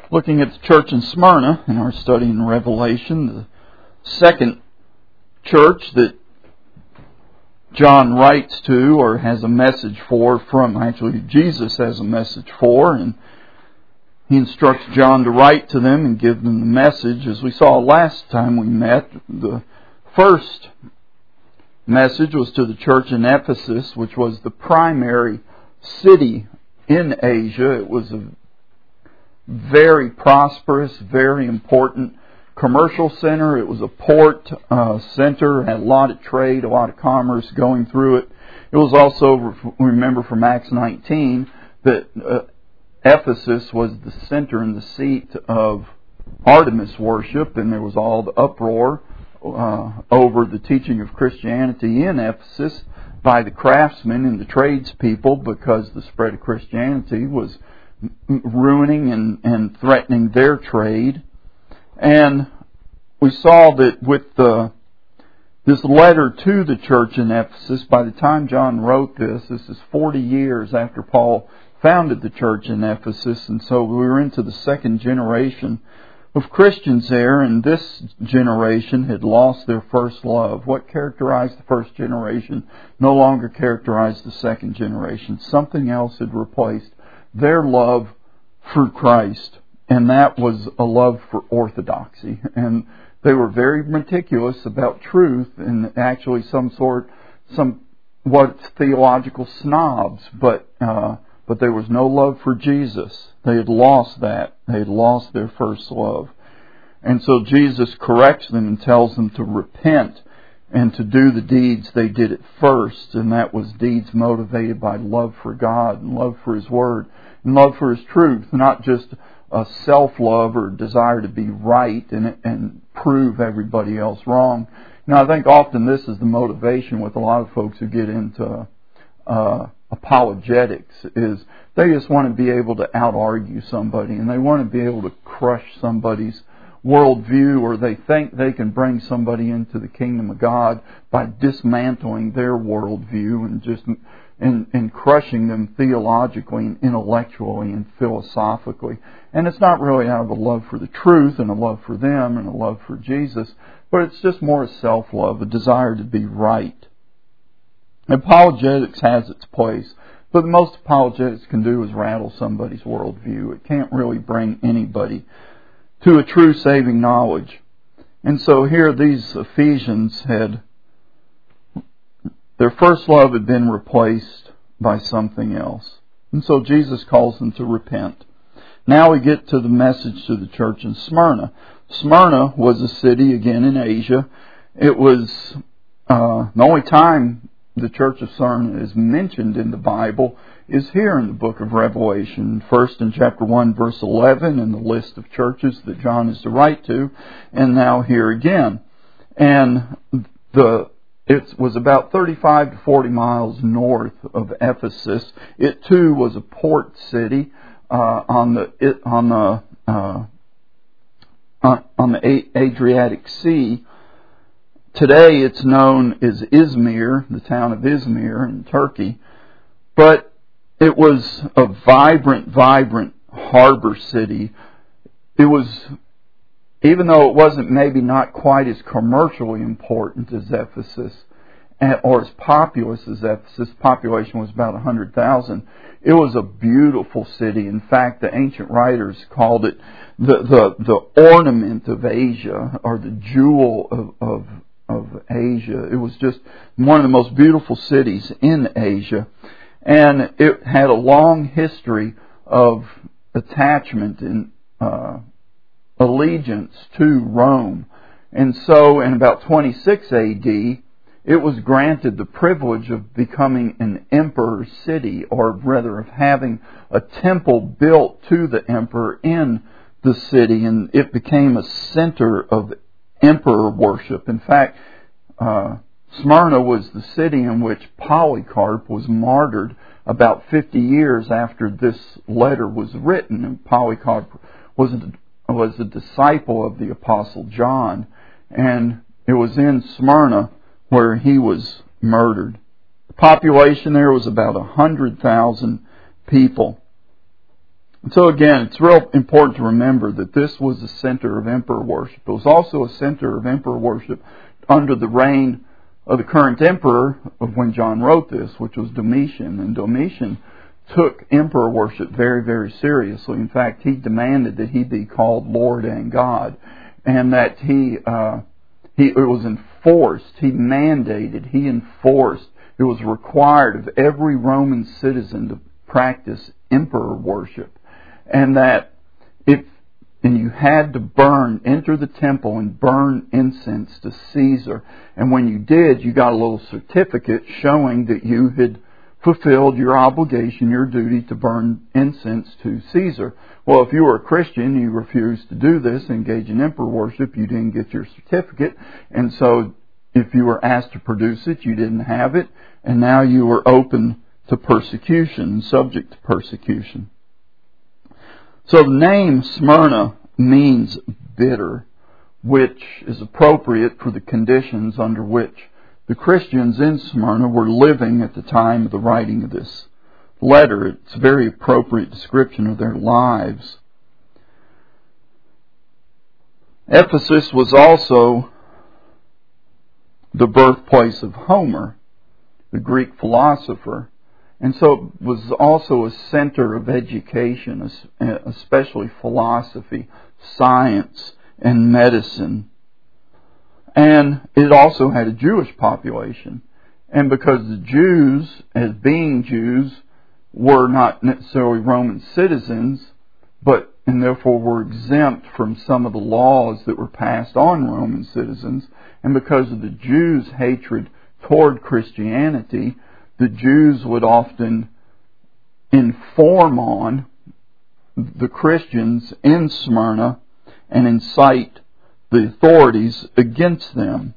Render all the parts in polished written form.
Looking at the church in Smyrna in our study in Revelation, the second church that John writes to or has a message for actually Jesus has a message for, and he instructs John to write to them and give them the message. As we saw last time we met, the first message was to the church in Ephesus, which was the primary city in Asia. It was a very prosperous, very important commercial center. It was a port center, had a lot of trade, a lot of commerce going through it. It was also, remember from Acts 19, that Ephesus was the center and the seat of Artemis worship, and there was all the uproar over the teaching of Christianity in Ephesus by the craftsmen and the tradespeople, because the spread of Christianity was ruining and threatening their trade. And we saw that with this letter to the church in Ephesus, by the time John wrote this is 40 years after Paul founded the church in Ephesus, and so we were into the second generation of Christians there, and this generation had lost their first love. What characterized the first generation no longer characterized the second generation. Something else had replaced their love for Christ, and that was a love for orthodoxy. And they were very meticulous about truth, and actually somewhat theological snobs, but there was no love for Jesus. They had lost that. They had lost their first love. And so Jesus corrects them and tells them to repent and to do the deeds they did at first, and that was deeds motivated by love for God and love for His Word and love for His truth, not just a self-love or desire to be right and prove everybody else wrong. Now, I think often this is the motivation with a lot of folks who get into apologetics, is they just want to be able to out-argue somebody, and they want to be able to crush somebody's worldview, or they think they can bring somebody into the kingdom of God by dismantling their worldview and just and crushing them theologically and intellectually and philosophically. And it's not really out of a love for the truth and a love for them and a love for Jesus, but it's just more a self-love, a desire to be right. Apologetics has its place, but the most apologetics can do is rattle somebody's worldview. It can't really bring anybody to a true saving knowledge. And so here these Ephesians their first love had been replaced by something else. And so Jesus calls them to repent. Now we get to the message to the church in Smyrna. Smyrna was a city, again, in Asia. It was the only time the church of Smyrna is mentioned in the Bible is here in the book of Revelation. First in chapter 1, verse 11, in the list of churches that John is to write to, and now here again. And it was about 35 to 40 miles north of Ephesus. It too was a port city on the Adriatic Sea. Today it's known as Izmir, the town of Izmir in Turkey. But it was a vibrant harbor city. It was, even though it wasn't maybe not quite as commercially important as Ephesus, or as populous as Ephesus, population was about 100,000, it was a beautiful city. In fact, the ancient writers called it the ornament of Asia, or the jewel of Asia. It was just one of the most beautiful cities in Asia. And it had a long history of attachment and allegiance to Rome. And so in about 26 A.D., it was granted the privilege of becoming an emperor's city, or rather of having a temple built to the emperor in the city, and it became a center of emperor worship. In fact, Smyrna was the city in which Polycarp was martyred about 50 years after this letter was written. And Polycarp was a disciple of the Apostle John, and it was in Smyrna where he was murdered. The population there was about 100,000 people. So again, it's real important to remember that this was the center of emperor worship. It was also a center of emperor worship under the reign of the current emperor of when John wrote this, which was Domitian. And Domitian took emperor worship very, very seriously. In fact, he demanded that he be called Lord and God, and that it was enforced. He mandated. He enforced. It was required of every Roman citizen to practice emperor worship. And that you had to enter the temple and burn incense to Caesar. And when you did, you got a little certificate showing that you had fulfilled your obligation, your duty to burn incense to Caesar. Well, if you were a Christian, you refused to do this, engage in emperor worship, you didn't get your certificate. And so if you were asked to produce it, you didn't have it. And now you were open to persecution, subject to persecution. So the name Smyrna means bitter, which is appropriate for the conditions under which the Christians in Smyrna were living at the time of the writing of this letter. It's a very appropriate description of their lives. Ephesus was also the birthplace of Homer, the Greek philosopher. And so it was also a center of education, especially philosophy, science, and medicine. And it also had a Jewish population. And because the Jews, as being Jews, were not necessarily Roman citizens, and therefore were exempt from some of the laws that were passed on Roman citizens, and because of the Jews' hatred toward Christianity, the Jews would often inform on the Christians in Smyrna and incite the authorities against them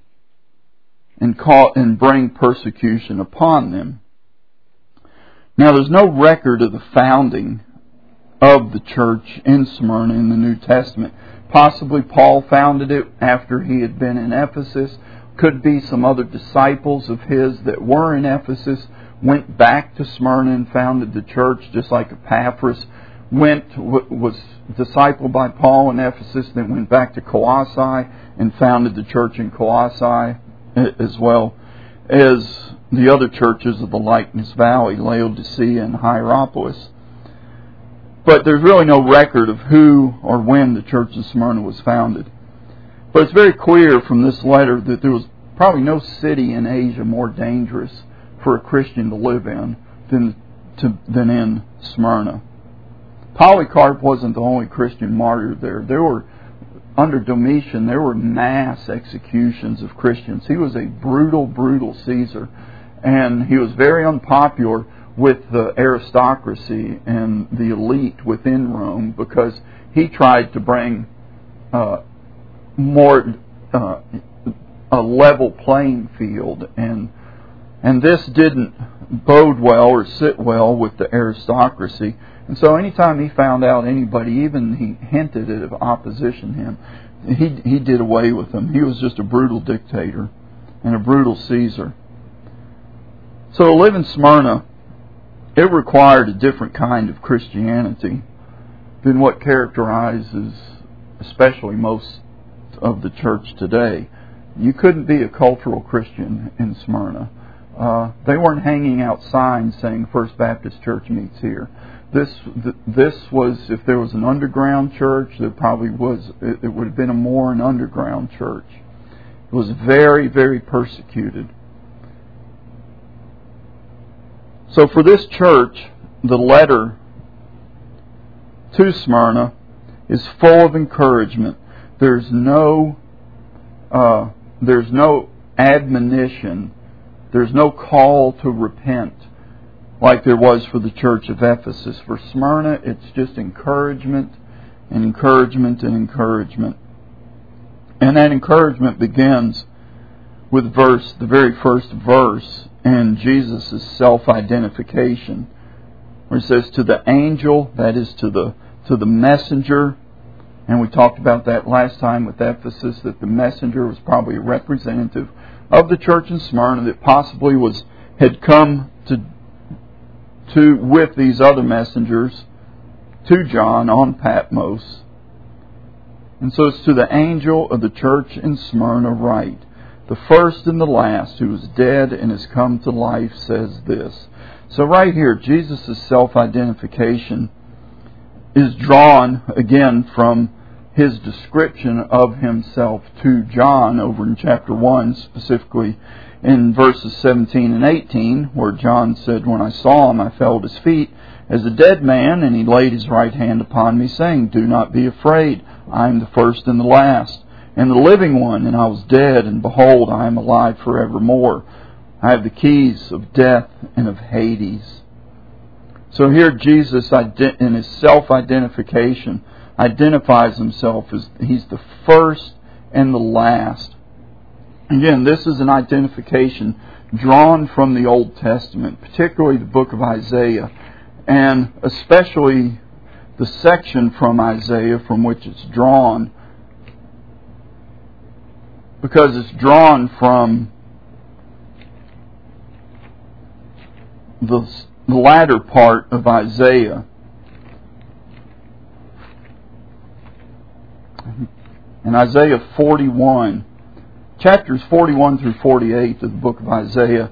and bring persecution upon them. Now, there's no record of the founding of the church in Smyrna in the New Testament. Possibly Paul founded it after he had been in Ephesus. Could be some other disciples of his that were in Ephesus went back to Smyrna and founded the church, just like Epaphras was discipled by Paul in Ephesus, then went back to Colossae and founded the church in Colossae, as well as the other churches of the Lycus Valley, Laodicea and Hierapolis. But there's really no record of who or when the church of Smyrna was founded. But it's very clear from this letter that there was probably no city in Asia more dangerous for a Christian to live in than in Smyrna. Polycarp wasn't the only Christian martyr there. Under Domitian, there were mass executions of Christians. He was a brutal, brutal Caesar. And he was very unpopular with the aristocracy and the elite within Rome because he tried to bring a level playing field, and this didn't bode well or sit well with the aristocracy. And so anytime he found out anybody, even he hinted at opposition to him, he did away with them. He was just a brutal dictator and a brutal Caesar. So to live in Smyrna, it required a different kind of Christianity than what characterizes especially most of the church today. You couldn't be a cultural Christian in Smyrna. They weren't hanging out signs saying First Baptist Church meets here. This was, if there was an underground church, there probably was. It would have been an underground church. It was very, very persecuted. So for this church, the letter to Smyrna is full of encouragement. There's no admonition. There's no call to repent like there was for the church of Ephesus. For Smyrna, it's just encouragement and encouragement and encouragement. And that encouragement begins with the very first verse, and Jesus' self-identification, where it says, to the angel, that is to the messenger. And we talked about that last time with Ephesus, that the messenger was probably a representative of the church in Smyrna that possibly had come to with these other messengers to John on Patmos. And so it's to the angel of the church in Smyrna write, the first and the last, who is dead and has come to life, says this. So right here, Jesus' self-identification is drawn again from his description of himself to John over in chapter 1, specifically in verses 17 and 18, where John said, when I saw him, I fell at his feet as a dead man, and he laid his right hand upon me, saying, do not be afraid, I am the first and the last, and the living one, and I was dead, and behold, I am alive forevermore. I have the keys of death and of Hades. So here Jesus, in his self-identification, identifies himself as he's the first and the last. Again, this is an identification drawn from the Old Testament, particularly the book of Isaiah, and especially the section from Isaiah from which it's drawn, because it's drawn from the latter part of Isaiah. In Isaiah 41, chapters 41 through 48 of the book of Isaiah,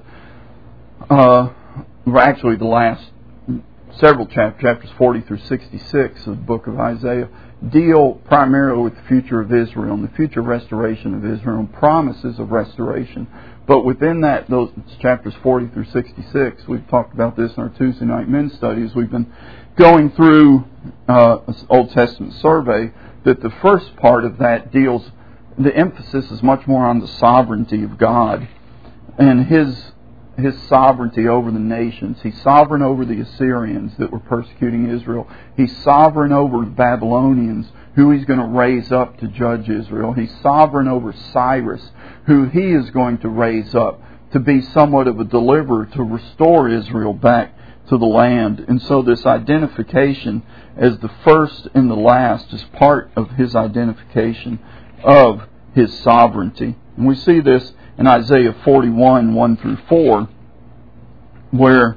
actually the last several chapters 40 through 66 of the book of Isaiah, deal primarily with the future of Israel and the future restoration of Israel and promises of restoration. But within that, those chapters 40 through 66, we've talked about this in our Tuesday night men's studies. We've been going through an Old Testament survey, that the first part of that deals, the emphasis is much more on the sovereignty of God and His sovereignty over the nations. He's sovereign over the Assyrians that were persecuting Israel. He's sovereign over the Babylonians, who He's going to raise up to judge Israel. He's sovereign over Cyrus, who He is going to raise up to be somewhat of a deliverer to restore Israel back to the land. And so this identification as the first and the last is part of His identification of His sovereignty. And we see this in Isaiah 41, 1 through 4, where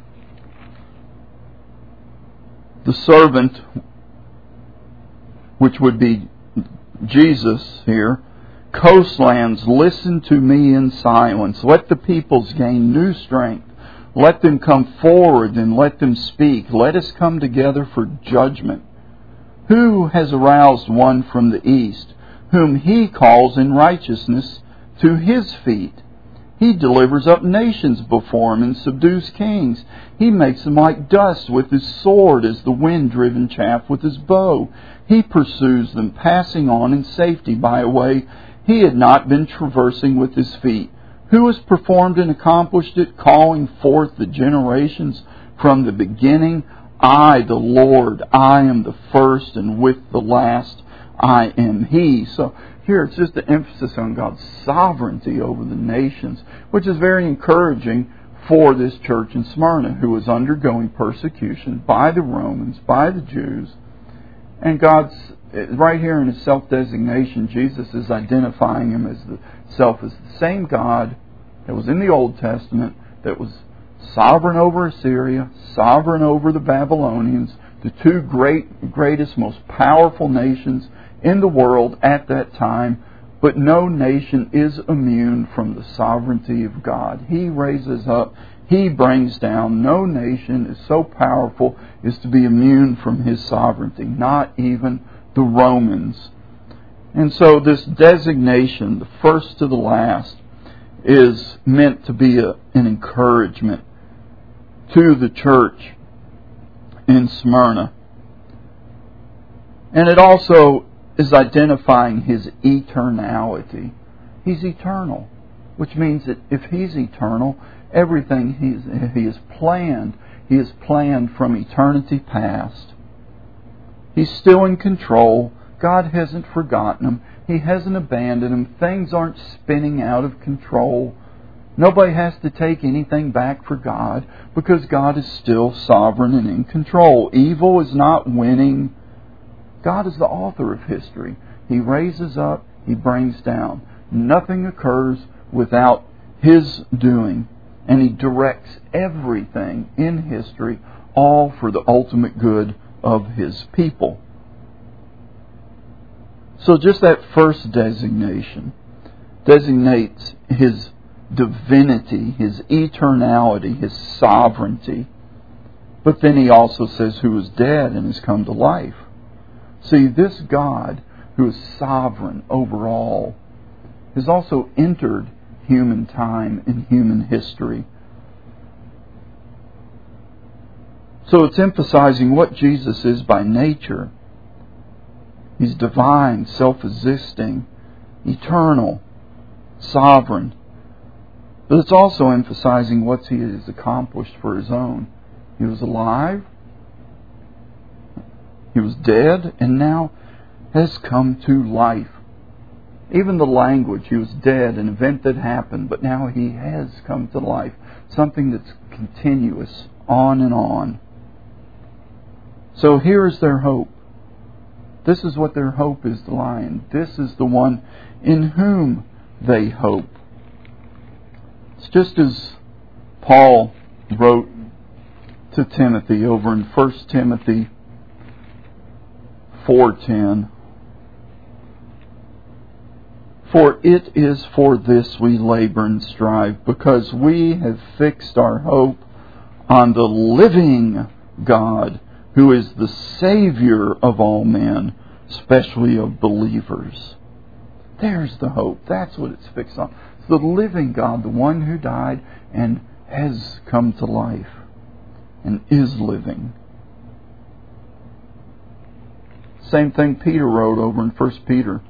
the servant, which would be Jesus here, coastlands, listen to me in silence. Let the peoples gain new strength. Let them come forward and let them speak. Let us come together for judgment. Who has aroused one from the east, whom He calls in righteousness to His feet? He delivers up nations before Him and subdues kings. He makes them like dust with His sword, as the wind-driven chaff with His bow. He pursues them, passing on in safety by a way He had not been traversing with His feet. Who has performed and accomplished it, calling forth the generations from the beginning? I, the Lord, I am the first, and with the last I am He. So here it's just the emphasis on God's sovereignty over the nations, which is very encouraging for this church in Smyrna, who is undergoing persecution by the Romans, by the Jews. And God's, right here in His self-designation, Jesus is identifying Himself as the same God that was in the Old Testament, that was sovereign over Assyria, sovereign over the Babylonians, the two greatest, most powerful nations in the world at that time. But no nation is immune from the sovereignty of God. He raises up, He brings down. No nation is so powerful as to be immune from His sovereignty, not even the Romans. And so this designation, the first to the last, is meant to be an encouragement to the church in Smyrna. And it also is identifying His eternality. He's eternal, which means that if He's eternal, everything He has planned from eternity past. He's still in control. God hasn't forgotten Him. He hasn't abandoned Him. Things aren't spinning out of control. Nobody has to take anything back for God, because God is still sovereign and in control. Evil is not winning. God is the author of history. He raises up, He brings down. Nothing occurs without His doing. And He directs everything in history, all for the ultimate good of His people. So just that first designation designates His divinity, His eternality, His sovereignty. But then He also says who is dead and has come to life. See, this God who is sovereign over all has also entered human time and human history. So it's emphasizing what Jesus is by nature. He's divine, self-existing, eternal, sovereign. But it's also emphasizing what He has accomplished for His own. He was alive, He was dead, and now has come to life. Even the language, He was dead, an event that happened, but now He has come to life. Something that's continuous, on and on. So here is their hope. This is what their hope is to lie in. This is the one in whom they hope. It's just as Paul wrote to Timothy over in 1 Timothy 4:10. For it is for this we labor and strive, because we have fixed our hope on the living God, who is the Savior of all men, especially of believers. There's the hope. That's what it's fixed on. It's the living God, the one who died and has come to life and is living. Same thing Peter wrote over in 1 Peter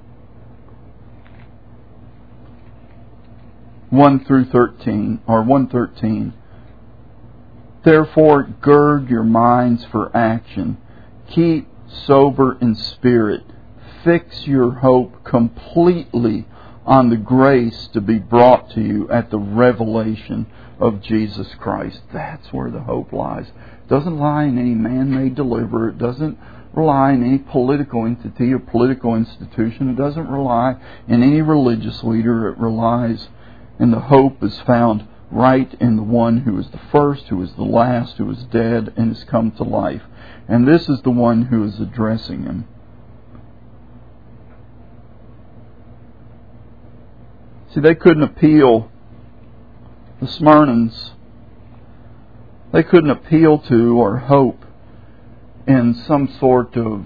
1:13. Therefore, gird your minds for action. Keep sober in spirit. Fix your hope completely on the grace to be brought to you at the revelation of Jesus Christ. That's where the hope lies. It doesn't lie in any man-made deliverer. It doesn't rely on any political entity or political institution. It doesn't rely in any religious leader. It relies, and the hope is found right in the one who is the first, who is the last, who is dead and has come to life. And this is the one who is addressing him. See, they couldn't appeal, the Smyrnans, they couldn't appeal to or hope in some sort of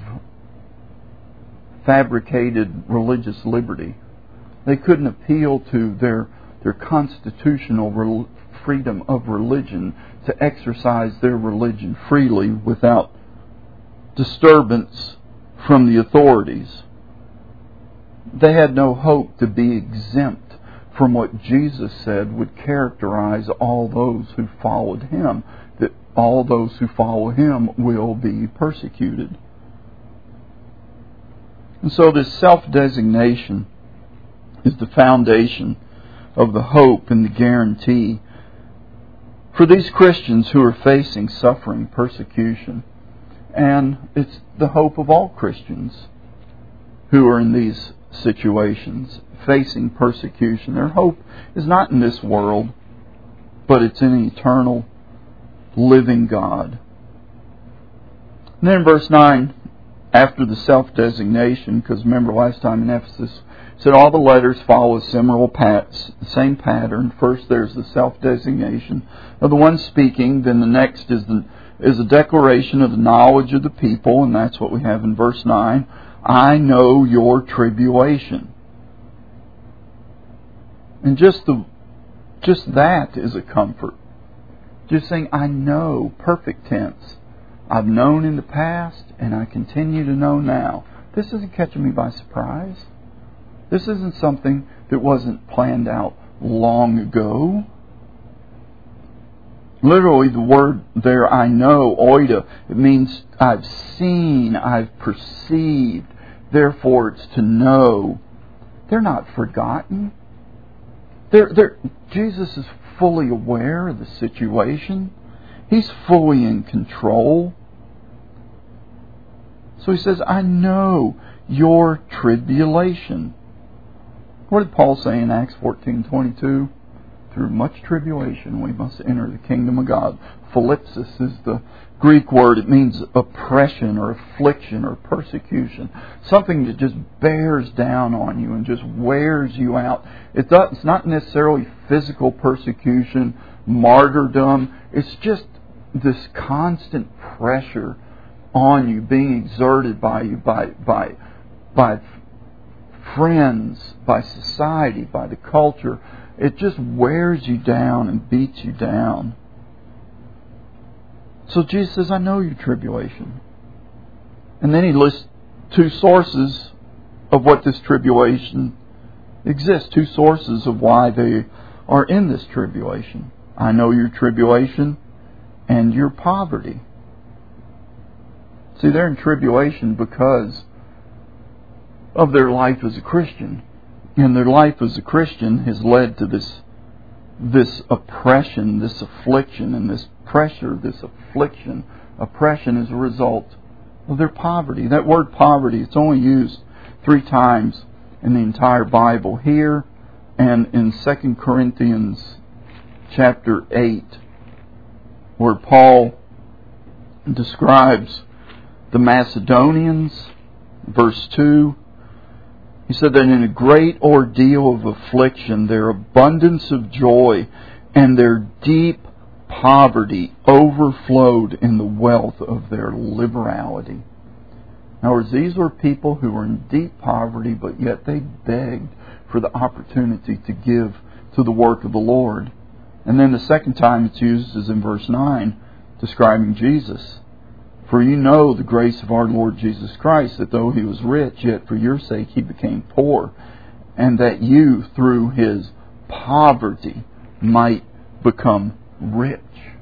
fabricated religious liberty. They couldn't appeal to their constitutional freedom of religion to exercise their religion freely without disturbance from the authorities. They had no hope to be exempt from what Jesus said would characterize all those who followed Him, that all those who follow Him will be persecuted. And so this self-designation is the foundation of the hope and the guarantee for these Christians who are facing suffering, persecution. And it's the hope of all Christians who are in these situations, facing persecution. Their hope is not in this world, but it's in an eternal, living God. And then in verse 9, after the self-designation, because remember last time in Ephesus, it said all the letters follow a similar same pattern. First there's the self-designation of the one speaking, then the next is a declaration of the knowledge of the people, and that's what we have in verse 9. I know your tribulation. And just that is a comfort. Just saying, I know, perfect tense. I've known in the past, and I continue to know now. This isn't catching me by surprise. This isn't something that wasn't planned out long ago. Literally, the word there, I know, oida, it means I've seen, I've perceived. Therefore, it's to know. They're not forgotten. Jesus is fully aware of the situation. He's fully in control. So He says, I know your tribulation. What did Paul say in Acts 14:22? through much tribulation we must enter the kingdom of God. Thlipsis is the Greek word. It means oppression or affliction or persecution. Something that just bears down on you and just wears you out. It's not necessarily physical persecution, martyrdom. It's just this constant pressure on you, being exerted by you, by friends, by society, by the culture. It just wears you down and beats you down. So Jesus says, I know your tribulation. And then He lists two sources of what this tribulation exists, two sources of why they are in this tribulation. I know your tribulation and your poverty. See, they're in tribulation because of their life as a Christian. And their life as a Christian has led to this oppression, this affliction, and this pressure, this affliction. Oppression is a result of their poverty. That word poverty, it's only used 3 times in the entire Bible. Here and in 2 Corinthians chapter 8, where Paul describes the Macedonians, verse 2, he said that in a great ordeal of affliction, their abundance of joy and their deep poverty overflowed in the wealth of their liberality. In other words, these were people who were in deep poverty, but yet they begged for the opportunity to give to the work of the Lord. And then the second time it's used is in verse 9, describing Jesus. For you know the grace of our Lord Jesus Christ, that though He was rich, yet for your sake He became poor, and that you, through His poverty, might become rich.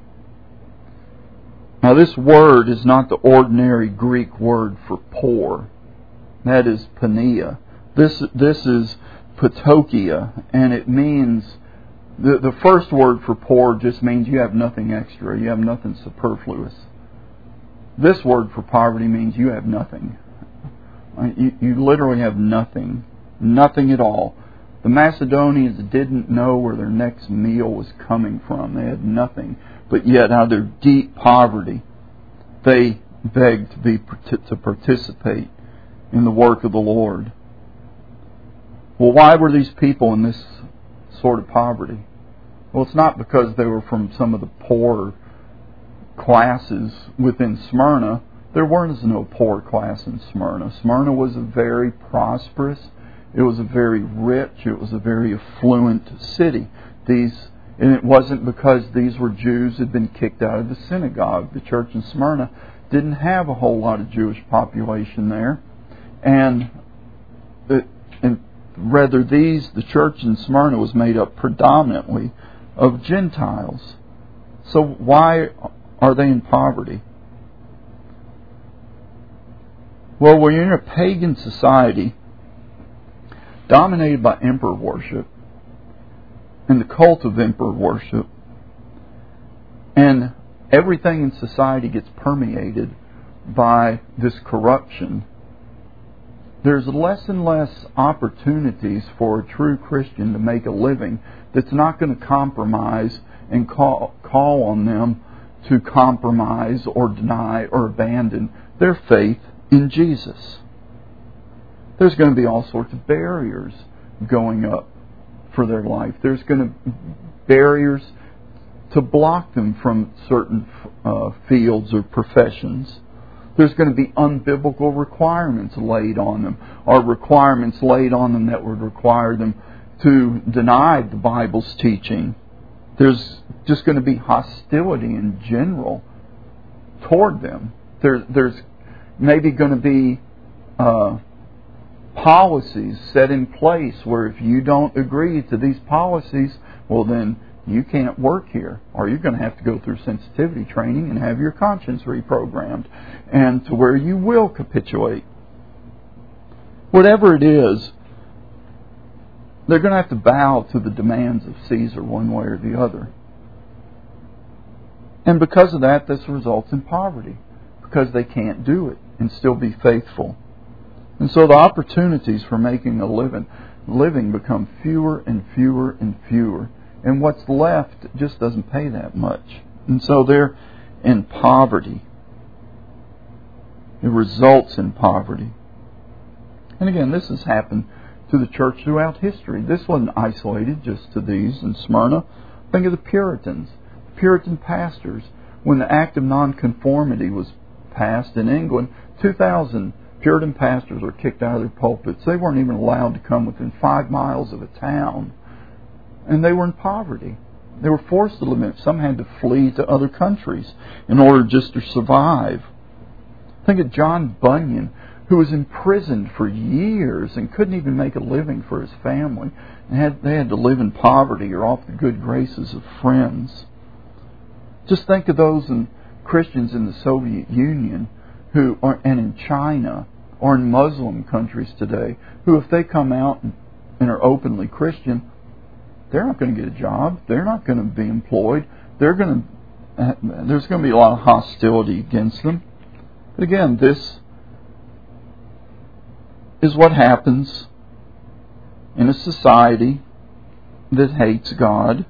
Now this word is not the ordinary Greek word for poor. That is pania. This is patokia, and it means, the first word for poor just means you have nothing extra, you have nothing superfluous. This word for poverty means you have nothing. You literally have nothing. Nothing at all. The Macedonians didn't know where their next meal was coming from. They had nothing. But yet, out of their deep poverty, they begged to participate in the work of the Lord. Well, why were these people in this sort of poverty? Well, it's not because they were from some of the poorer classes within Smyrna. There was no poor class in Smyrna. Smyrna was a very prosperous, it was a very rich, it was a very affluent city. And it wasn't because these were Jews who had been kicked out of the synagogue. The church in Smyrna didn't have a whole lot of Jewish population there. And rather the church in Smyrna was made up predominantly of Gentiles. So why are they in poverty? Well, when you're in a pagan society dominated by emperor worship and the cult of emperor worship, and everything in society gets permeated by this corruption, there's less and less opportunities for a true Christian to make a living that's not going to compromise and call on them to compromise or deny or abandon their faith in Jesus. There's going to be all sorts of barriers going up for their life. There's going to be barriers to block them from certain fields or professions. There's going to be unbiblical requirements laid on them, or requirements laid on them that would require them to deny the Bible's teaching. There's just going to be hostility in general toward them. There's maybe going to be policies set in place where if you don't agree to these policies, well then you can't work here, or you're going to have to go through sensitivity training and have your conscience reprogrammed, and to where you will capitulate. Whatever it is, they're going to have to bow to the demands of Caesar one way or the other. And because of that, this results in poverty, because they can't do it and still be faithful. And so the opportunities for making a living become fewer and fewer and fewer and what's left just doesn't pay that much. And so they're in poverty. It results in poverty. And again, this has happened to the church throughout history. This wasn't isolated just to these in Smyrna. Think of the Puritans, Puritan pastors. When the Act of Nonconformity was passed in England, 2,000 Puritan pastors were kicked out of their pulpits. They weren't even allowed to come within 5 miles of a town. And they were in poverty. They were forced to live. Some had to flee to other countries in order just to survive. Think of John Bunyan, who was imprisoned for years and couldn't even make a living for his family. And they had to live in poverty or off the good graces of friends. Just think of those Christians in the Soviet Union and in China or in Muslim countries today, who if they come out and are openly Christian, they're not going to get a job. They're not going to be employed. There's going to be a lot of hostility against them. But again, this is what happens in a society that hates God.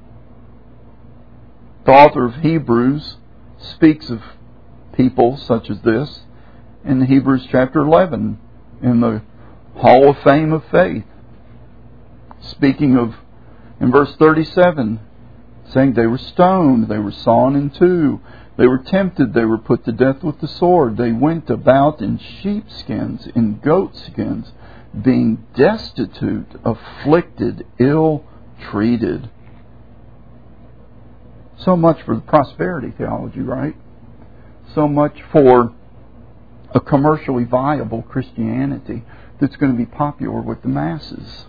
The author of Hebrews speaks of people such as this in Hebrews chapter 11 in the Hall of Fame of Faith. Speaking of, in verse 37, saying they were stoned, they were sawn in two, they were tempted, they were put to death with the sword, they went about in sheepskins, in goatskins, being destitute, afflicted, ill-treated. So much for the prosperity theology, right? So much for a commercially viable Christianity that's going to be popular with the masses.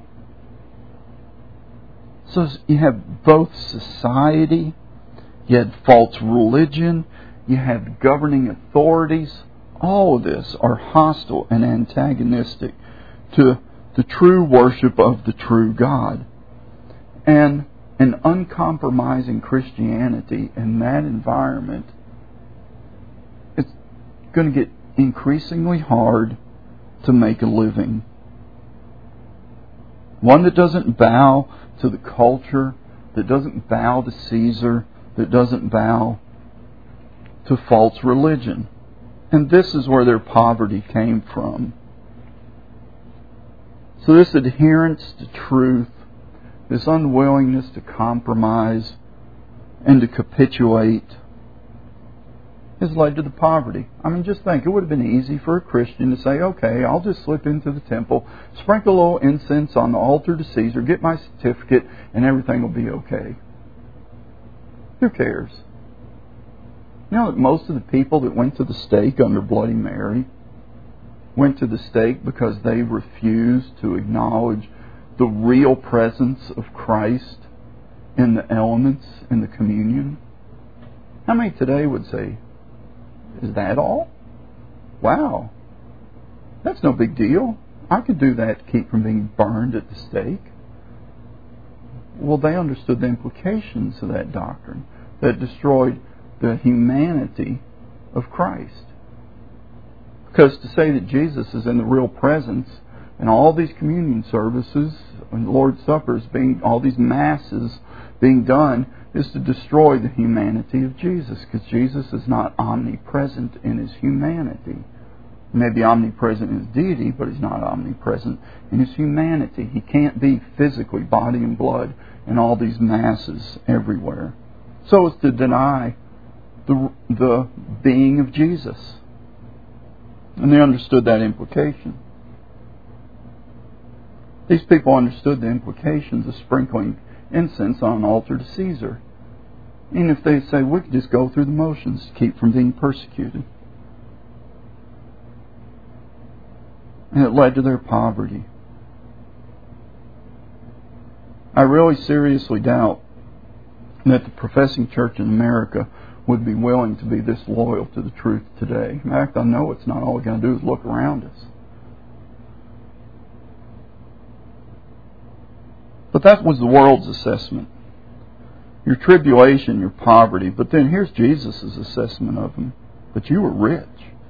So you have both society, you had false religion, you had governing authorities. All of this are hostile and antagonistic to the true worship of the true God. And an uncompromising Christianity in that environment, it's going to get increasingly hard to make a living. One that doesn't bow to the culture, that doesn't bow to Caesar, that doesn't bow to false religion. And this is where their poverty came from. So this adherence to truth, this unwillingness to compromise and to capitulate, has led to the poverty. I mean, just think, it would have been easy for a Christian to say, okay, I'll just slip into the temple, sprinkle a little incense on the altar to Caesar, get my certificate, and everything will be okay. Who cares? You know that most of the people that went to the stake under Bloody Mary went to the stake because they refused to acknowledge the real presence of Christ in the elements in the communion? How many today would say, is that all? Wow. That's no big deal. I could do that to keep from being burned at the stake. Well, they understood the implications of that doctrine that destroyed the humanity of Christ. Because to say that Jesus is in the real presence and all these communion services and Lord's Suppers being, all these masses being done, is to destroy the humanity of Jesus, because Jesus is not omnipresent in His humanity. He may be omnipresent in His deity, but He's not omnipresent in His humanity. He can't be physically body and blood in all these masses everywhere. So as to deny the being of Jesus. And they understood that implication. These people understood the implications of sprinkling incense on an altar to Caesar. And if they say, we could just go through the motions to keep from being persecuted. And it led to their poverty. I really seriously doubt that the professing church in America would be willing to be this loyal to the truth today. In fact, I know it's not. All we're going to do is look around us. But that was the world's assessment. Your tribulation, your poverty. But then here's Jesus' assessment of them. But you were rich.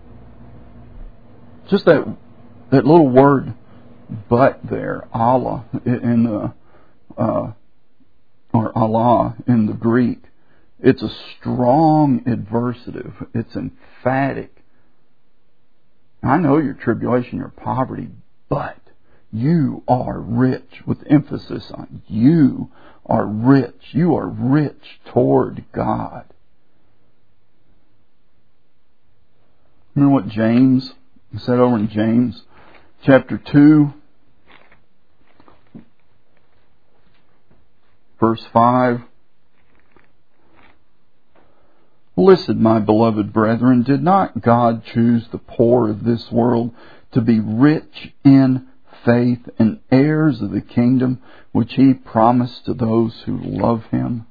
Just that little word, but there, Allah, in the or Allah in the Greek, it's a strong adversative. It's emphatic. I know your tribulation, your poverty, but you are rich, with emphasis on you are rich. You are rich toward God. Remember what James said over in James chapter 2, verse 5. Listen, my beloved brethren, did not God choose the poor of this world to be rich in faith and heirs of the kingdom which He promised to those who love Him?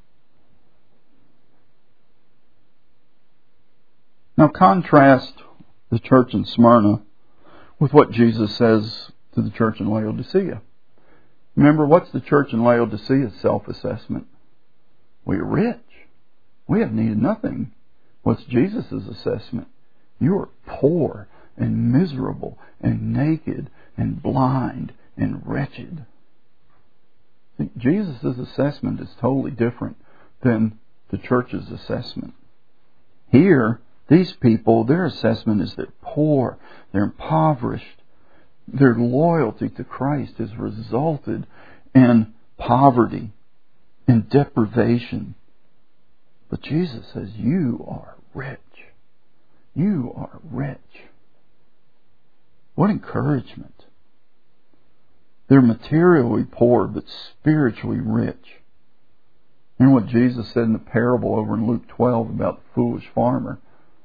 Now contrast the church in Smyrna with what Jesus says to the church in Laodicea. Remember, what's the church in Laodicea's self-assessment? We are rich. We have needed nothing. What's Jesus' assessment? You are poor and miserable and naked and blind and wretched. See, Jesus' assessment is totally different than the church's assessment. Here, these people, their assessment is they're poor, they're impoverished. Their loyalty to Christ has resulted in poverty, in deprivation. But Jesus says, you are rich. You are rich. What encouragement. They're materially poor, but spiritually rich. You know what Jesus said in the parable over in Luke 12 about the foolish farmer?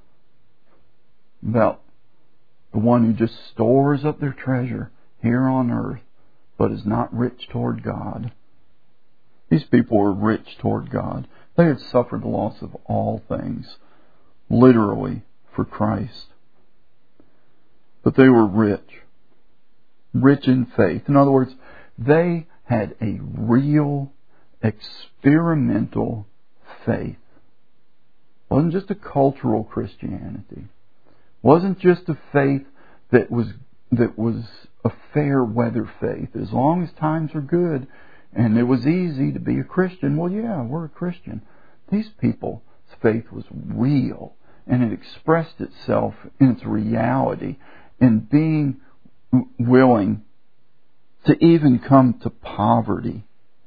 About the one who just stores up their treasure here on earth, but is not rich toward God. These people were rich toward God. They had suffered the loss of all things, literally, for Christ. But they were rich. Rich in faith. In other words, they had a real, experimental faith. It wasn't just a cultural Christianity. It wasn't just a faith that was a fair weather faith. As long as times are good and it was easy to be a Christian, well, yeah, we're a Christian. These people's faith was real, and it expressed itself in its reality in being willing to even come to poverty,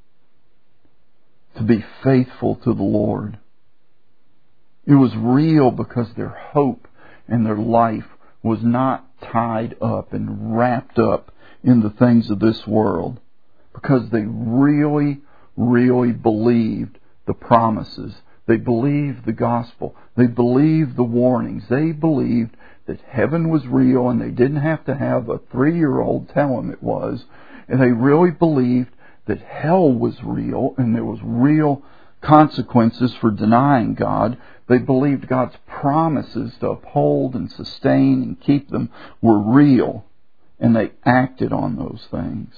to be faithful to the Lord. It was real because their hope and their life was not tied up and wrapped up in the things of this world, because they really, really believed the promises. They believed the gospel. They believed the warnings. They believed that heaven was real, and they didn't have to have a 3-year-old tell them it was. And they really believed that hell was real, and there was real consequences for denying God. They believed God's promises to uphold and sustain and keep them were real, and they acted on those things.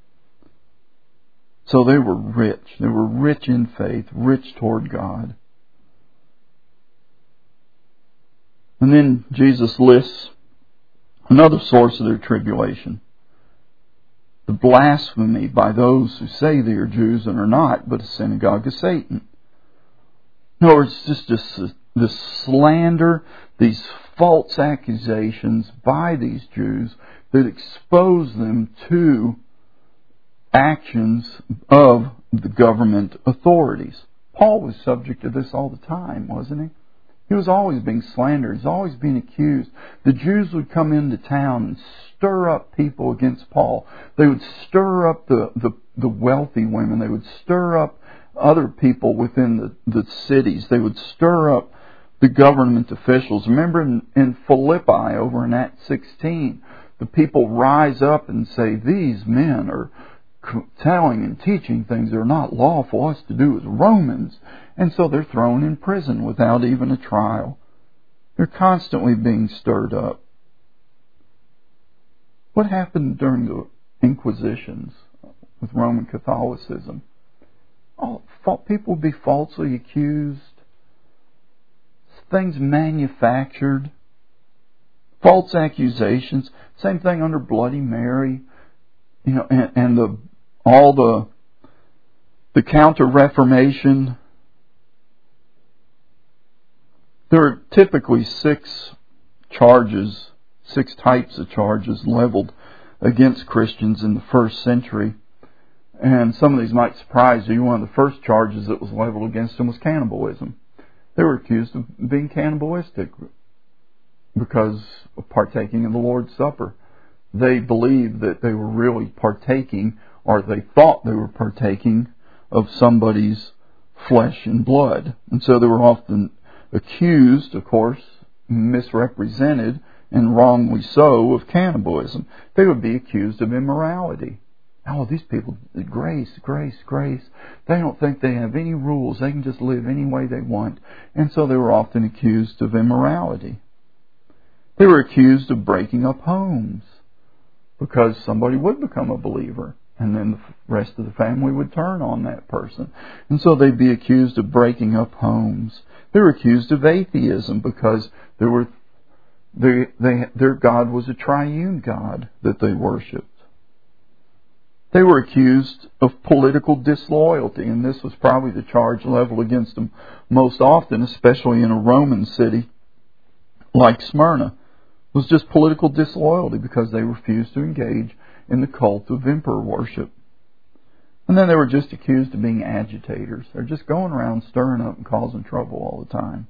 So they were rich. They were rich in faith, rich toward God. And then Jesus lists another source of their tribulation: the blasphemy by those who say they are Jews and are not, but a synagogue of Satan. In other words, it's just this slander, these false accusations by these Jews that expose them to actions of the government authorities. Paul was subject to this all the time, wasn't he? He was always being slandered. He was always being accused. The Jews would come into town and stir up people against Paul. They would stir up the wealthy women. They would stir up other people within the cities. They would stir up the government officials. Remember in Philippi over in Acts 16, the people rise up and say, these men are telling and teaching things that are not lawful us to do as Romans. And so they're thrown in prison without even a trial. They're constantly being stirred up. What happened during the Inquisitions with Roman Catholicism? People would be falsely accused. Things manufactured. False accusations. Same thing under Bloody Mary. And all the The Counter-Reformation, there are typically 6 types of charges leveled against Christians in the first century. And some of these might surprise you. One of the first charges that was leveled against them was cannibalism. They were accused of being cannibalistic because of partaking in the Lord's Supper. They believed that they were really partaking, or they thought they were partaking, of somebody's flesh and blood. And so they were often accused, of course, misrepresented, and wrongly so, of cannibalism. They would be accused of immorality. Oh, these people, grace. They don't think they have any rules. They can just live any way they want. And so they were often accused of immorality. They were accused of breaking up homes because somebody would become a believer and then the rest of the family would turn on that person. And so they'd be accused of breaking up homes. They were accused of atheism because their God was a triune God that they worshipped. They were accused of political disloyalty, and this was probably the charge leveled against them most often, especially in a Roman city like Smyrna. It was just political disloyalty because they refused to engage in the cult of emperor worship. And then they were just accused of being agitators. They're just going around stirring up and causing trouble all the time.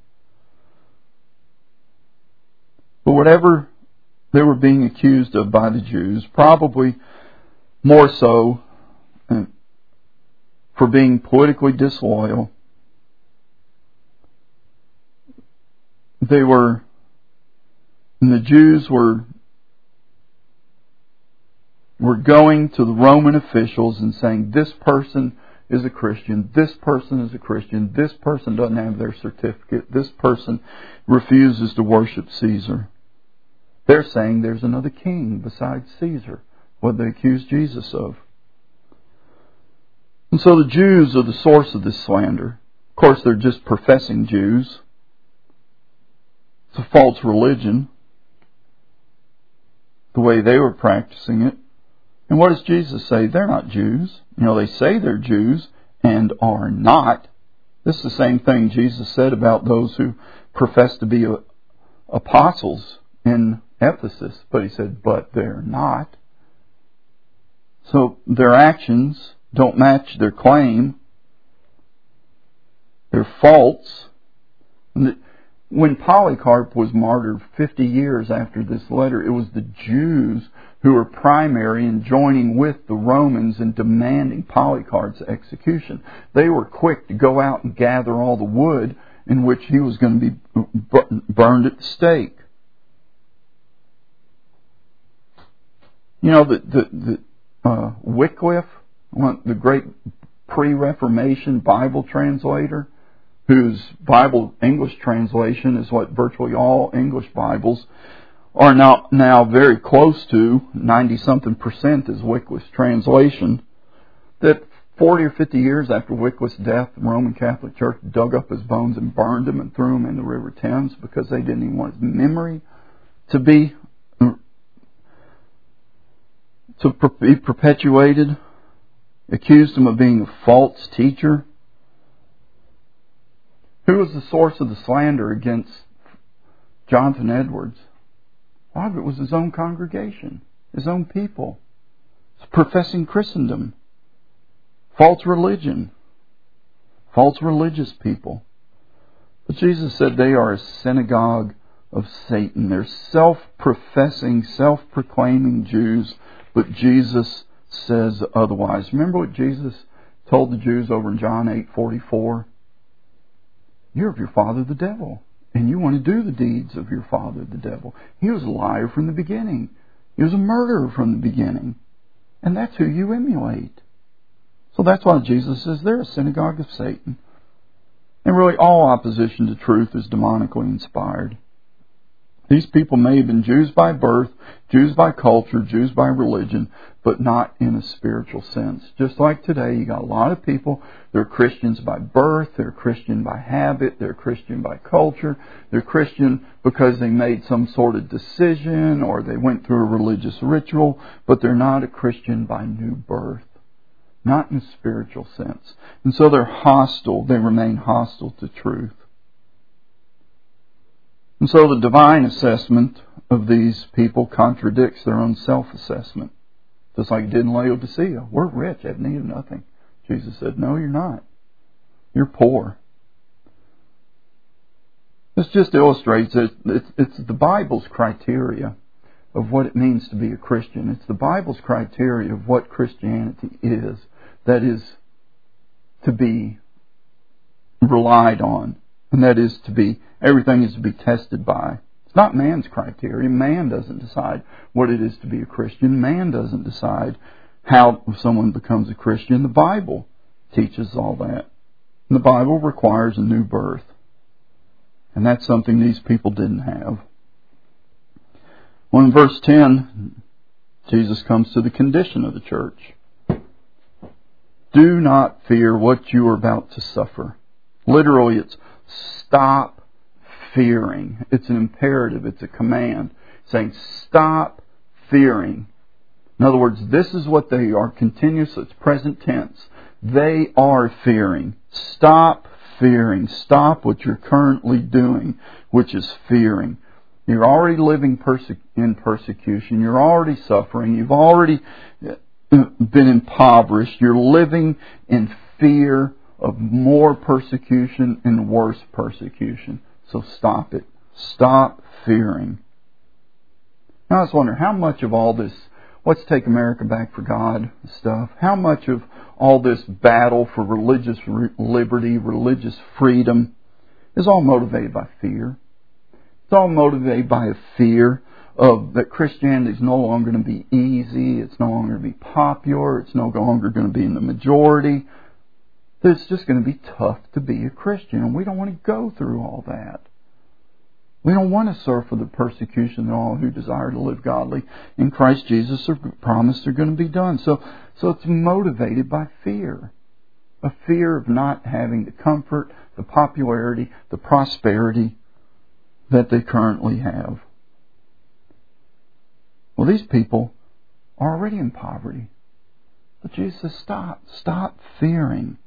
But whatever they were being accused of by the Jews, probably more so for being politically disloyal, and the Jews were going to the Roman officials and saying, this person is a Christian, this person is a Christian, this person doesn't have their certificate, this person refuses to worship Caesar. They're saying there's another king besides Caesar, what they accused Jesus of. And so the Jews are the source of this slander. Of course, they're just professing Jews. It's a false religion, the way they were practicing it. And what does Jesus say? They're not Jews. They say they're Jews and are not. This is the same thing Jesus said about those who profess to be apostles in Ephesus. But he said, but they're not. So their actions don't match their claim. They're false. When Polycarp was martyred 50 years after this letter, it was the Jews who were primary in joining with the Romans in demanding Polycarp's execution. They were quick to go out and gather all the wood in which he was going to be burned at the stake. Wycliffe, the great pre-Reformation Bible translator, whose Bible English translation is what virtually all English Bibles are now very close to, 90-something% is Wycliffe's translation, that 40 or 50 years after Wycliffe's death, the Roman Catholic Church dug up his bones and burned him and threw him in the River Thames because they didn't even want his memory to be perpetuated, accused him of being a false teacher. Who was the source of the slander against Jonathan Edwards? A lot of it was his own congregation, his own people. It's professing Christendom, false religion, false religious people. But Jesus said they are a synagogue of Satan. They're self-professing, self-proclaiming Jews, but Jesus says otherwise. Remember what Jesus told the Jews over in John 8:44? You're of your father the devil, and you want to do the deeds of your father the devil. He was a liar from the beginning. He was a murderer from the beginning. And that's who you emulate. So that's why Jesus says they're a synagogue of Satan. And really all opposition to truth is demonically inspired. These people may have been Jews by birth, Jews by culture, Jews by religion, but not in a spiritual sense. Just like today, you got a lot of people, they're Christians by birth, they're Christian by habit, they're Christian by culture, they're Christian because they made some sort of decision or they went through a religious ritual, but they're not a Christian by new birth. not in a spiritual sense. And so they're hostile. They remain hostile to truth. And so the divine assessment of these people contradicts their own self-assessment. Just like it did in Laodicea. We're rich, have need of nothing. Jesus said, no, you're not. You're poor. This just illustrates that it's the Bible's criteria of what it means to be a Christian. It's the Bible's criteria of what Christianity is that is to be relied on. And that is to be, everything is to be tested by. It's not man's criteria. Man doesn't decide what it is to be a Christian. Man doesn't decide how someone becomes a Christian. The Bible teaches all that. And the Bible requires a new birth. And that's something these people didn't have. Well, in verse 10, Jesus comes to the condition of the church. Do not fear what you are about to suffer. Literally, it's stop fearing. It's an imperative. It's a command saying stop fearing. In other words, this is what they are continuous. It's present tense. They are fearing. Stop fearing. Stop what you're currently doing, which is fearing. You're already living in persecution. You're already suffering. You've already been impoverished. You're living in fear of more persecution and worse persecution. So stop it. Stop fearing. Now I was wondering, how much of all this, let's take America back for God stuff, how much of all this battle for religious liberty, religious freedom, is all motivated by fear? It's all motivated by a fear of that Christianity is no longer going to be easy, it's no longer going to be popular, it's no longer going to be in the majority. That it's just going to be tough to be a Christian, and we don't want to go through all that. We don't want to suffer the persecution that all who desire to live godly in Christ Jesus are promised are going to be done. So it's motivated by fear. A fear of not having the comfort, the popularity, the prosperity that they currently have. Well, these people are already in poverty. But Jesus says, stop fearing.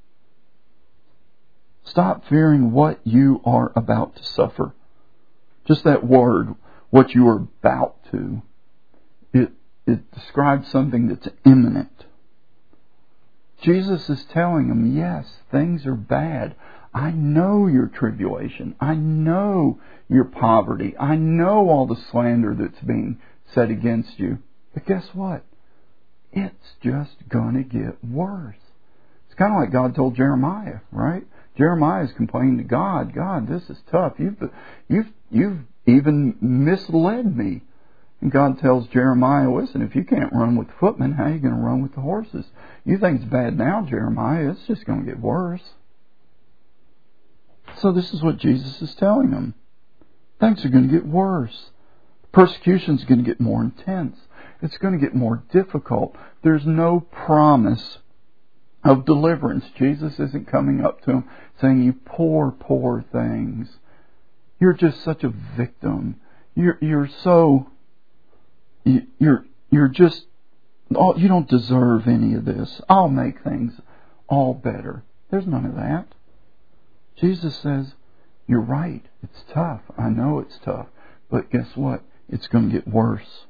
Stop fearing what you are about to suffer. Just that word, what you are about to, it describes something that's imminent. Jesus is telling them, yes, things are bad. I know your tribulation. I know your poverty. I know all the slander that's being said against you. But guess what? It's just going to get worse. It's kind of like God told Jeremiah, right? Jeremiah is complaining to God, God, this is tough. You've even misled me. And God tells Jeremiah, listen, if you can't run with the footmen, how are you going to run with the horses? You think it's bad now, Jeremiah. It's just going to get worse. So this is what Jesus is telling them. Things are going to get worse. Persecution is going to get more intense. It's going to get more difficult. There's no promise of deliverance. Jesus isn't coming up to them saying, you poor, poor things. You're just such a victim. You're just, you don't deserve any of this. I'll make things all better. There's none of that. Jesus says, you're right. It's tough. I know it's tough. But guess what? It's going to get worse.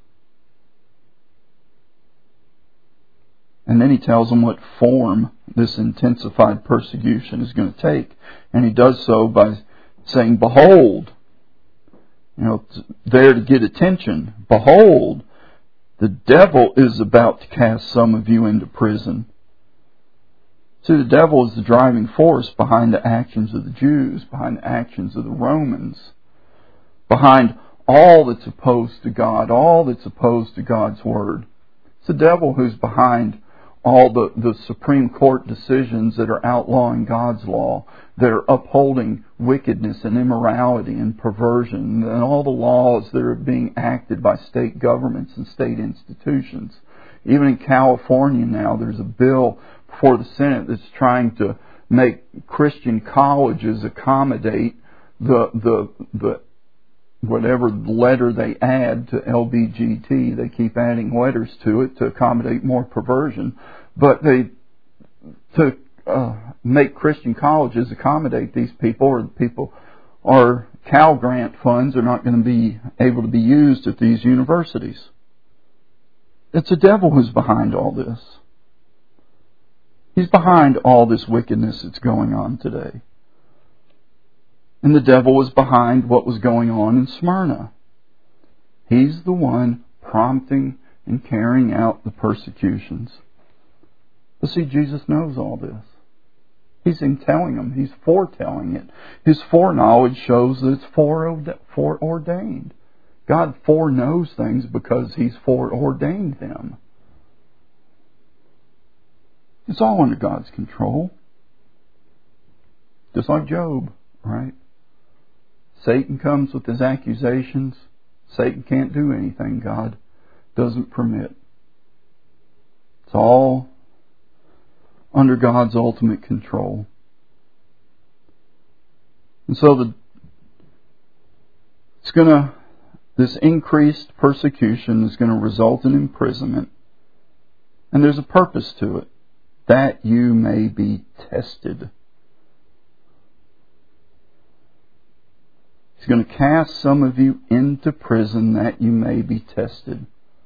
And then he tells them what form this intensified persecution is going to take. And he does so by saying, behold, there to get attention. Behold, the devil is about to cast some of you into prison. See, the devil is the driving force behind the actions of the Jews, behind the actions of the Romans, behind all that's opposed to God, all that's opposed to God's Word. It's the devil who's behind all the Supreme Court decisions that are outlawing God's law, that are upholding wickedness and immorality and perversion, and all the laws that are being acted by state governments and state institutions. Even in California now, there's a bill before the Senate that's trying to make Christian colleges accommodate the whatever letter they add to LBGT. They keep adding letters to it to accommodate more perversion. But make Christian colleges accommodate these people, or Cal Grant funds are not going to be able to be used at these universities. It's the devil who's behind all this. He's behind all this wickedness that's going on today. And the devil was behind what was going on in Smyrna. He's the one prompting and carrying out the persecutions. But see, Jesus knows all this. He's telling them. He's foretelling it. His foreknowledge shows that it's foreordained. God foreknows things because He's foreordained them. It's all under God's control. Just like Job, right? Satan comes with his accusations. Satan can't do anything God doesn't permit. It's all under God's ultimate control. And so this increased persecution is going to result in imprisonment. And there's a purpose to it. That you may be tested. He's going to cast some of you into prison that you may be tested.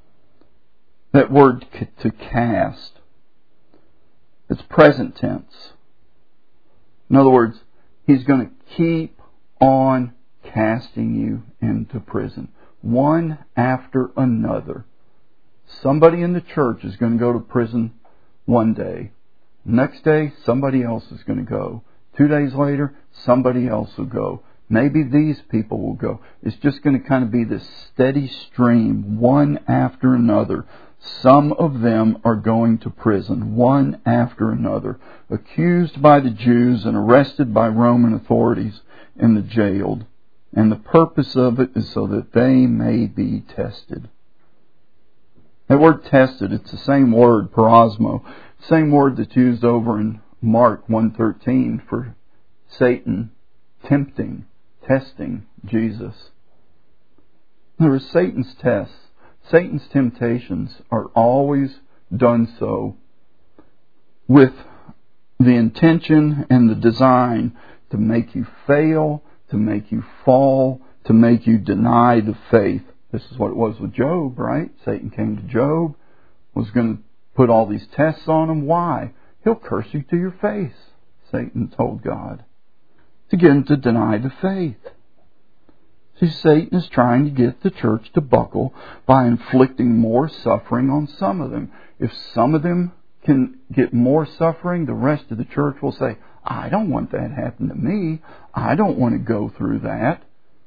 That word to cast, it's present tense. In other words, He's going to keep on casting you into prison. One after another. Somebody in the church is going to go to prison one day. Next day, somebody else is going to go. 2 days later, somebody else will go. Maybe these people will go. It's just going to kind of be this steady stream, one after another. Some of them are going to prison, one after another, accused by the Jews and arrested by Roman authorities and jailed. And the purpose of it is so that they may be tested. That word tested, it's the same word, parosmo, same word that's used over in Mark 1:13 for Satan testing Jesus. There is Satan's tests. Satan's temptations are always done so with the intention and the design to make you fail, to make you fall, to make you deny the faith. This is what it was with Job, right? Satan came to Job, was going to put all these tests on him. Why? He'll curse you to your face, Satan told God, to get him to deny the faith. See, Satan is trying to get the church to buckle by inflicting more suffering on some of them. If some of them can get more suffering, the rest of the church will say, I don't want that to happen to me. I don't want to go through that.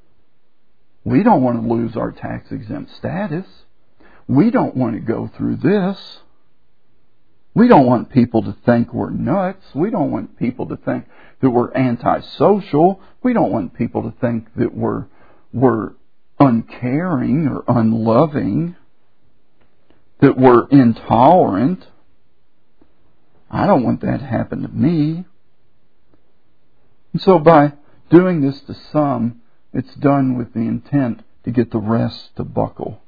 We don't want to lose our tax-exempt status. We don't want to go through this. We don't want people to think we're nuts. We don't want people to think that we're antisocial. We don't want people to think that we're uncaring or unloving, that we're intolerant. I don't want that to happen to me. And so by doing this to some, it's done with the intent to get the rest to buckle.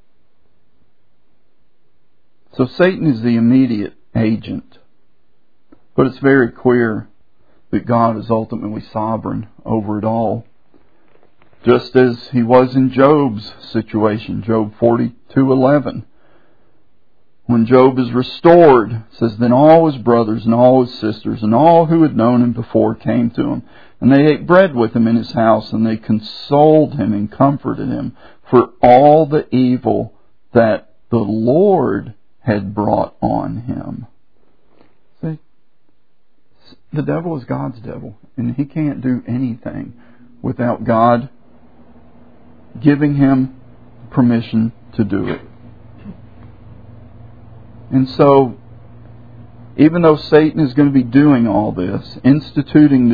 So Satan is the immediate agent. But it's very clear that God is ultimately sovereign over it all. Just as He was in Job's situation, Job 42:11. When Job is restored, it says, Then all his brothers and all his sisters and all who had known him before came to him. And they ate bread with him in his house, and they consoled him and comforted him for all the evil that the Lord had brought on him. See, the devil is God's devil, and he can't do anything without God giving him permission to do it. And so, even though Satan is going to be doing all this, instituting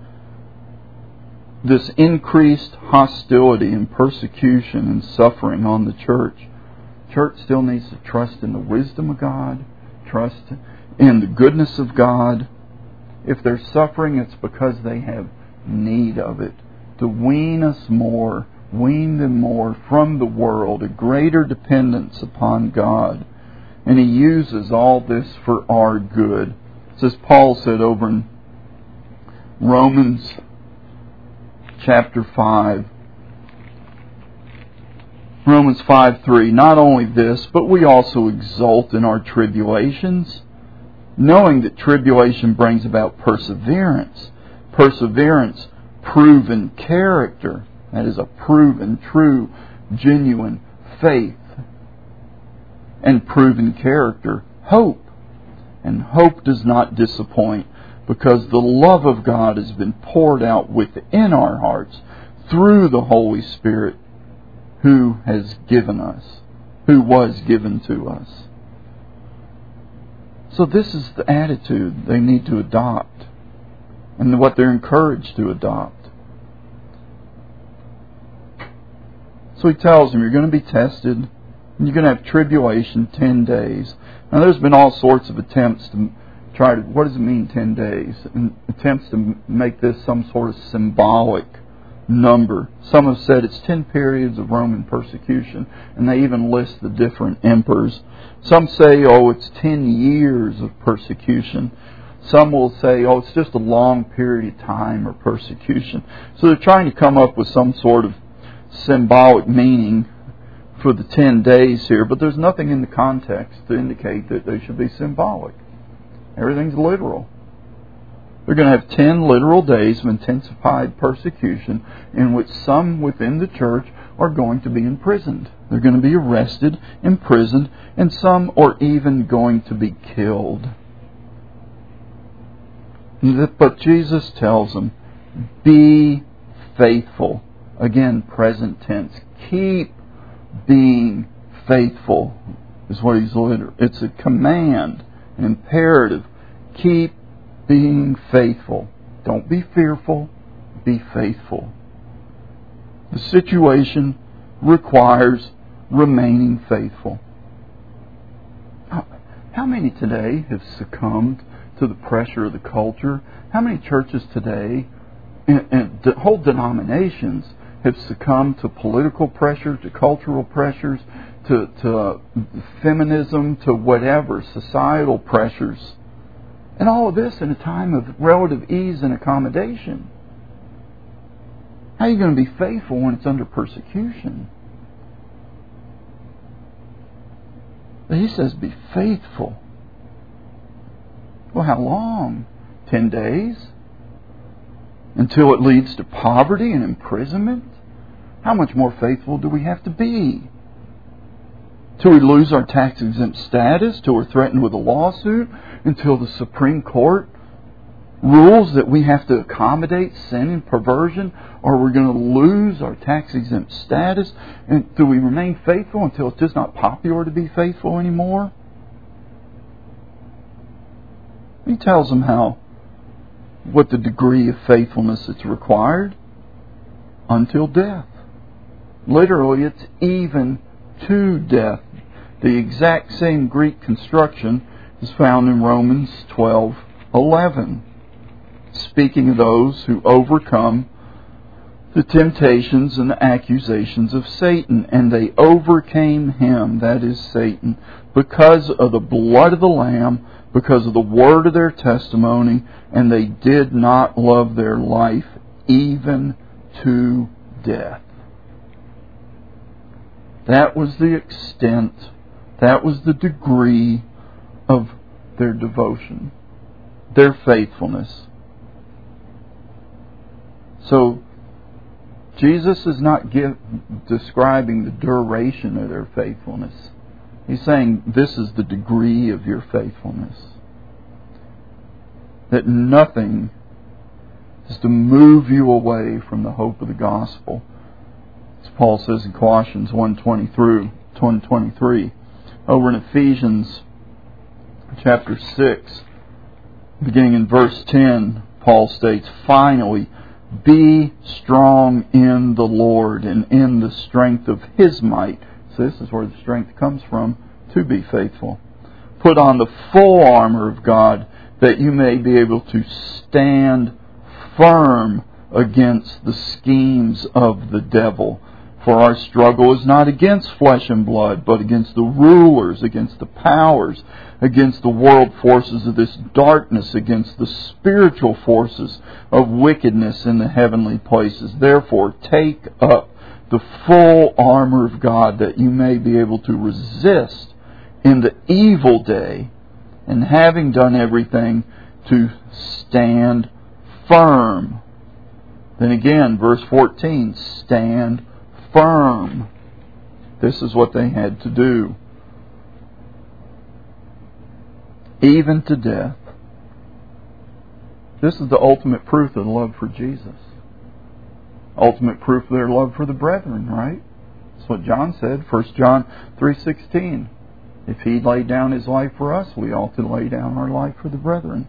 this increased hostility and persecution and suffering on the church still needs to trust in the wisdom of God, trust in the goodness of God. If they're suffering, it's because they have need of it. To wean them more from the world, a greater dependence upon God. And He uses all this for our good, It's as Paul said over in Romans chapter 5. Romans 5:3. Not only this, but we also exult in our tribulations, knowing that tribulation brings about perseverance. Perseverance, proven character. That is a proven, true, genuine faith. And proven character, hope. And hope does not disappoint, because the love of God has been poured out within our hearts through the Holy Spirit who has given us, who was given to us. So this is the attitude they need to adopt, and what they're encouraged to adopt. So he tells them, you're going to be tested, and you're going to have tribulation 10 days. Now there's been all sorts of attempts to try to, what does it mean 10 days? And attempts to make this some sort of symbolic number. Some have said it's 10 periods of Roman persecution, and they even list the different emperors. Some say, it's 10 years of persecution. Some will say, it's just a long period of time of persecution. So they're trying to come up with some sort of symbolic meaning for the 10 days here, but there's nothing in the context to indicate that they should be symbolic. Everything's literal. They're going to have 10 literal days of intensified persecution in which some within the church are going to be imprisoned. They're going to be arrested, imprisoned, and some are even going to be killed. But Jesus tells them, be faithful. Again, present tense. Keep being faithful is what he's literally. It's a command, an imperative. Keep being faithful. Don't be fearful. Be faithful. The situation requires remaining faithful. How many today have succumbed to the pressure of the culture? How many churches today and whole denominations have succumbed to political pressure, to cultural pressures, to feminism, to whatever, societal pressures? And all of this in a time of relative ease and accommodation. How are you going to be faithful when it's under persecution? But he says, be faithful. Well, how long? 10 days? Until it leads to poverty and imprisonment? How much more faithful do we have to be? Till we lose our tax-exempt status, till we're threatened with a lawsuit, until the Supreme Court rules that we have to accommodate sin and perversion, or we're going to lose our tax-exempt status, and do we remain faithful until it's just not popular to be faithful anymore? He tells them what the degree of faithfulness that's required until death. Literally, it's even to death. The exact same Greek construction is found in Romans 12:11, speaking of those who overcome the temptations and the accusations of Satan. And they overcame him, that is Satan, because of the blood of the Lamb, because of the word of their testimony, and they did not love their life even to death. That was the extent, that was the degree of their devotion, their faithfulness. So, Jesus is not describing the duration of their faithfulness. He's saying this is the degree of your faithfulness. That nothing is to move you away from the hope of the gospel. As Paul says in Colossians 1:20-23. Over in Ephesians chapter 6, beginning in verse 10, Paul states, finally, be strong in the Lord and in the strength of His might. So this is where the strength comes from to be faithful. Put on the full armor of God that you may be able to stand firm against the schemes of the devil. For our struggle is not against flesh and blood, but against the rulers, against the powers, against the world forces of this darkness, against the spiritual forces of wickedness in the heavenly places. Therefore, take up the full armor of God, that you may be able to resist in the evil day, and having done everything, to stand firm. Then again, verse 14, stand firm. This is what they had to do. Even to death. This is the ultimate proof of the love for Jesus. Ultimate proof of their love for the brethren, right? That's what John said, 1 John 3:16. If He laid down His life for us, we ought to lay down our life for the brethren.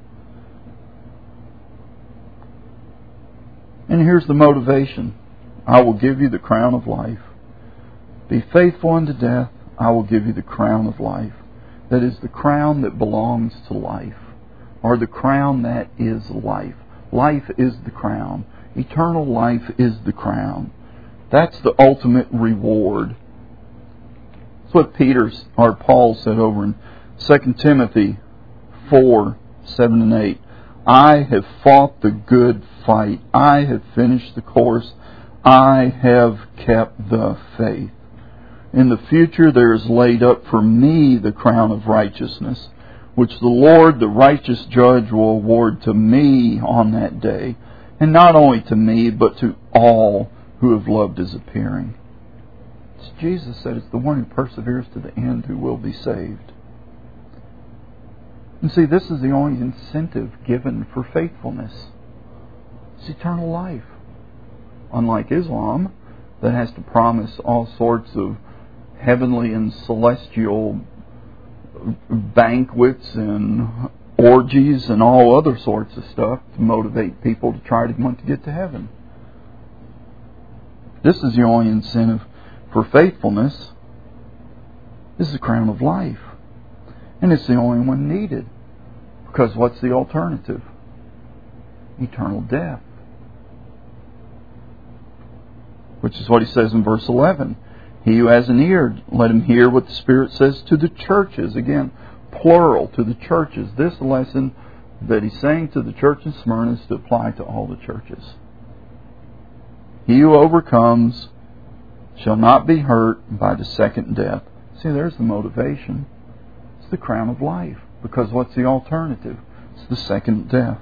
And here's the motivation. I will give you the crown of life. Be faithful unto death, I will give you the crown of life. That is the crown that belongs to life, or the crown that is life. Life is the crown. Eternal life is the crown. That's the ultimate reward. That's what Paul said over in 2 Timothy 4:7-8. I have fought the good fight. I have finished the course. I have kept the faith. In the future there is laid up for me the crown of righteousness, which the Lord, the righteous judge, will award to me on that day. And not only to me, but to all who have loved His appearing. As Jesus said, it's the one who perseveres to the end who will be saved. And see, this is the only incentive given for faithfulness. It's eternal life. Unlike Islam, that has to promise all sorts of heavenly and celestial banquets and orgies and all other sorts of stuff to motivate people to try to want to get to heaven. This is the only incentive for faithfulness. This is the crown of life. And it's the only one needed. Because what's the alternative? Eternal death. Which is what he says in verse 11. He who has an ear, let him hear what the Spirit says to the churches. Again, plural, to the churches. This lesson that he's saying to the church in Smyrna is to apply to all the churches. He who overcomes shall not be hurt by the second death. See, there's the motivation. It's the crown of life. Because what's the alternative? It's the second death.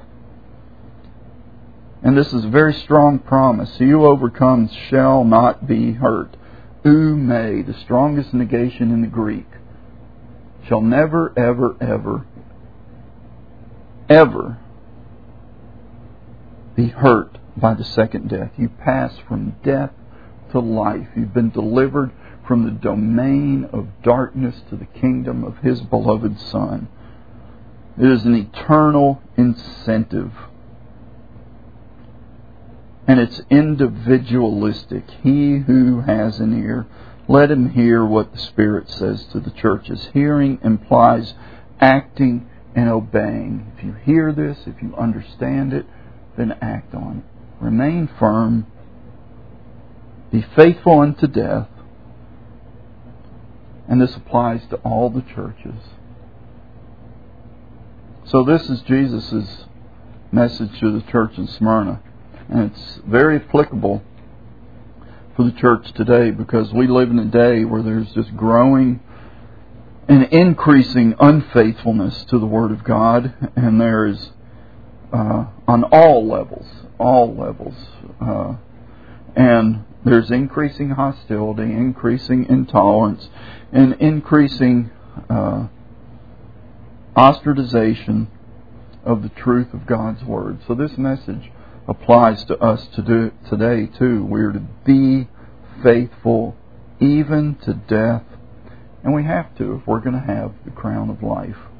And this is a very strong promise. He who overcomes shall not be hurt. Ume, the strongest negation in the Greek, shall never, ever, ever, ever be hurt by the second death. You pass from death to life. You've been delivered from the domain of darkness to the kingdom of His beloved Son. It is an eternal incentive. And it's individualistic. He who has an ear, let him hear what the Spirit says to the churches. Hearing implies acting and obeying. If you hear this, if you understand it, then act on it. Remain firm. Be faithful unto death. And this applies to all the churches. So this is Jesus' message to the church in Smyrna. And it's very applicable for the church today, because we live in a day where there's just growing and increasing unfaithfulness to the Word of God. And there is, on all levels, and there's increasing hostility, increasing intolerance, and increasing ostracization of the truth of God's Word. So this message applies to us today too. We're to be faithful even to death. And we have to if we're going to have the crown of life.